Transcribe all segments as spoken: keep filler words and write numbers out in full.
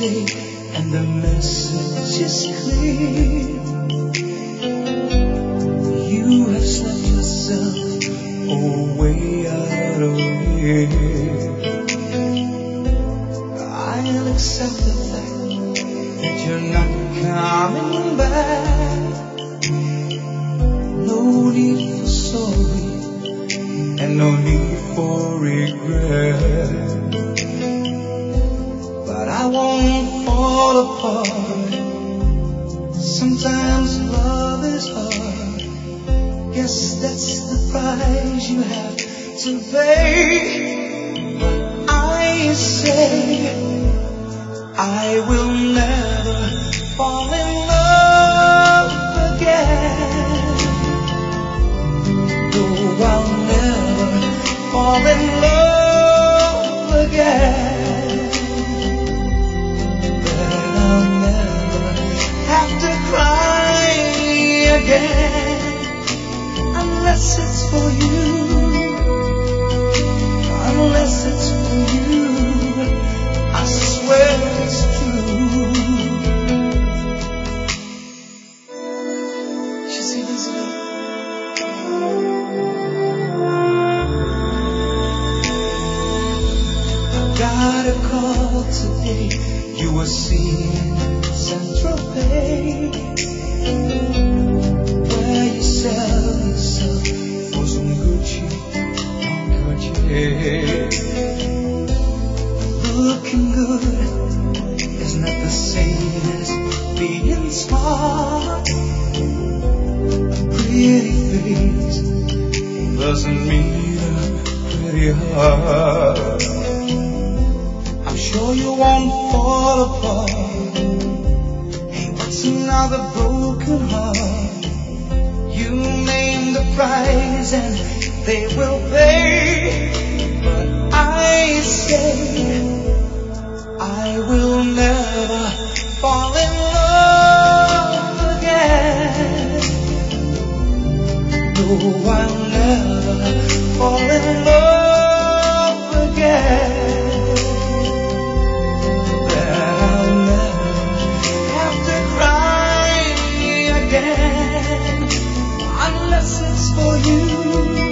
today, and the message is clear. You have slept yourself away out of here. I'll accept the fact that you're not coming back. No need for sorry, and no need for regret. But I won't fall apart. Sometimes love is hard. Guess that's the price you have to pay. But I say I will never fall in love again. No, I'll never fall in love again. Then I'll never have to cry again, unless it's for you. Unless it's for you, I swear it's true. She said, is it? I got a call today. You were seen in Central Bay, where you sell yourself for some Gucci and Cartier. Looking good is not the same as being smart. A pretty face doesn't mean a pretty heart. I'm sure you won't fall apart. Hey, what's another broken heart? You name the price and they will pay. But I say I will never fall in love again. No, I'll never fall in love again. Then I'll never have to cry again, unless it's for you.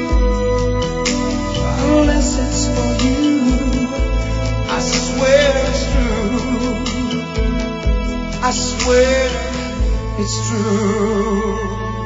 Unless it's for you, I swear it's true. I swear it's true.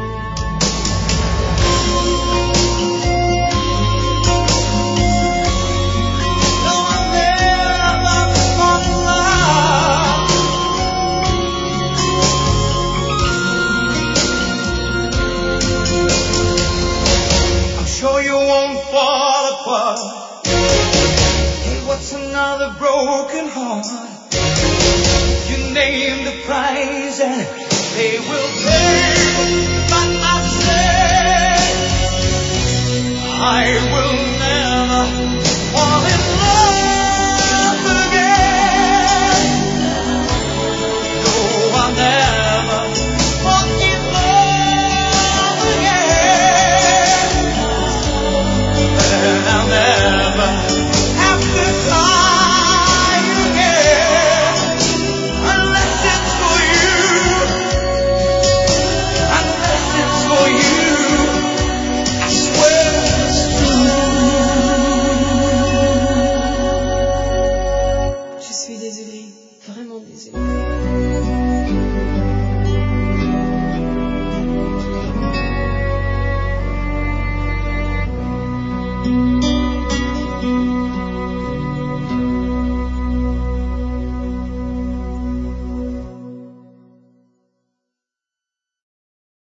Hey, what's another broken heart? You name the price and they will pay.